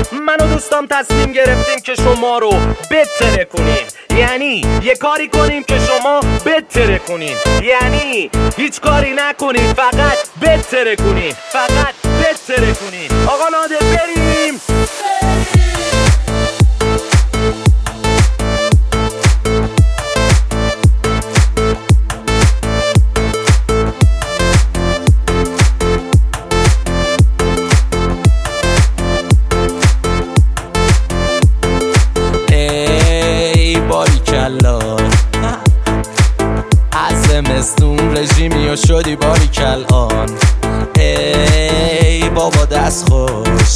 من و دوستام تصمیم گرفتیم که شما رو بتره کنیم، یعنی یه کاری کنیم که شما بتره کنین، یعنی هیچ کاری نکنین، فقط بتره کنین، فقط بتره کنین. آقا نادر بریم. از زمستون رژیمی و شدی باریکل آن. ای بابا دست خوش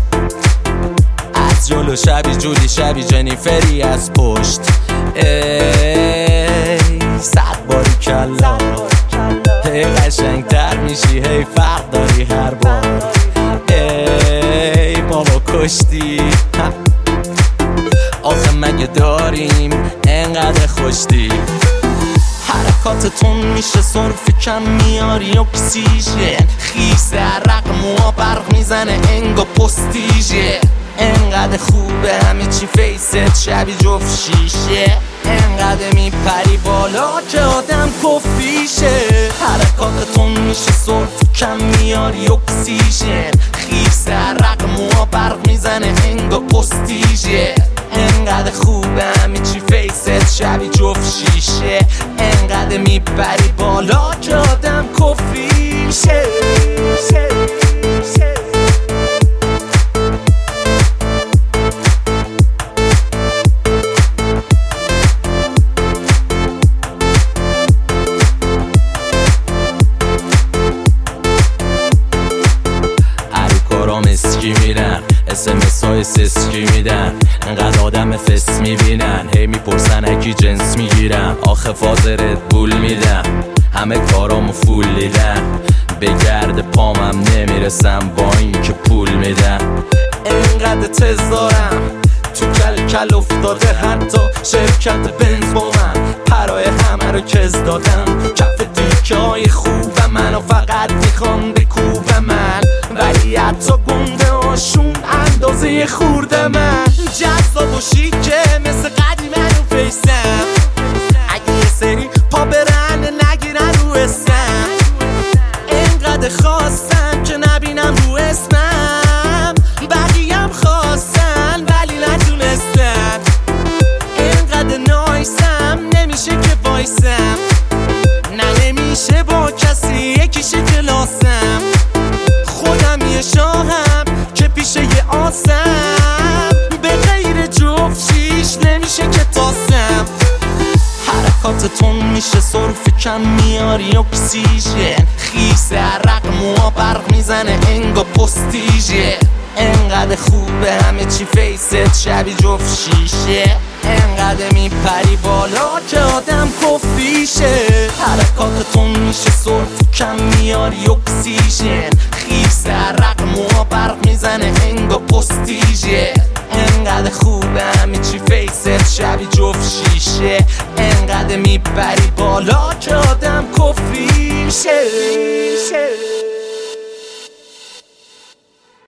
از جلو، شبی جولی شبی جنیفری از پشت. ای صد باریکل هی قشنگ تر میشی، هی فرق داری هر بار. ای بابا کشتی، آخه مگه داریم انقدر خوشتی؟ حرکاتتون میشه صرف کم میاری اکسیژن، خیس عرق موها برق میزنه انگا پستیژه. انقدر خوبه همه چی فیست شبی جفت شیشه، انقدر میپری بالا که آدم کفیشه. حرکاتتون میشه صرف کم میاری اکسیژن، خیس عرق موها برق میزنه انگا پستیژه. انقدر خوبه همه چی فیست شبی جفت شیشه، انقدر میپری بالا که آدم کفیشه. اسکی میرن SMS های سسکی میدن، انقدر آدم فس میبینن، هی میپرسن اکی جنس میگیرم. آخه فاز ردبول میدم، همه کارامو فول دیدم، به گرد پامم نمیرسم با این که پول میدم. انقدر تز دارم تو کل افتاده، حتی شرکت بنز با من پرای همه رو کز دادم. کف دیکه های خوب منو فقط میخوان بکوب من، ولی حتی گنده هاشون اندازه خورده من. جذاب و شیکه مثل قدیم رو فیسم، اگه یه سری پا برن نگیرن رو اسم. انقدر خواستم که نبینم رو اسمم، بقیم خواستن ولی نتونستن. انقدر نایسم نمیشه که وایسم، نه نمیشه با کسی یکیشه کلاسم. خودم یه شاهم که پیشه یه آسم، به غیر جفت شیش نمیشه که تاسم. حرکاتتون میشه صرف کم میاری اکسیژن، خیس عرق موها برق میزنه انگا پستیژه. انقدر خوبه همه چی فیست شبی جفت شیشه، انقدر میپری بالا که آدم کفیشه. حرکاتتون میشه صرف کم میاری اکسیژن، خیس عرق موها برق میزنه انگا پستیژه. انقدر خوبه همه چی فیست شبی جفت شیشه، انقدر میپری بالا که آدم کفیشه.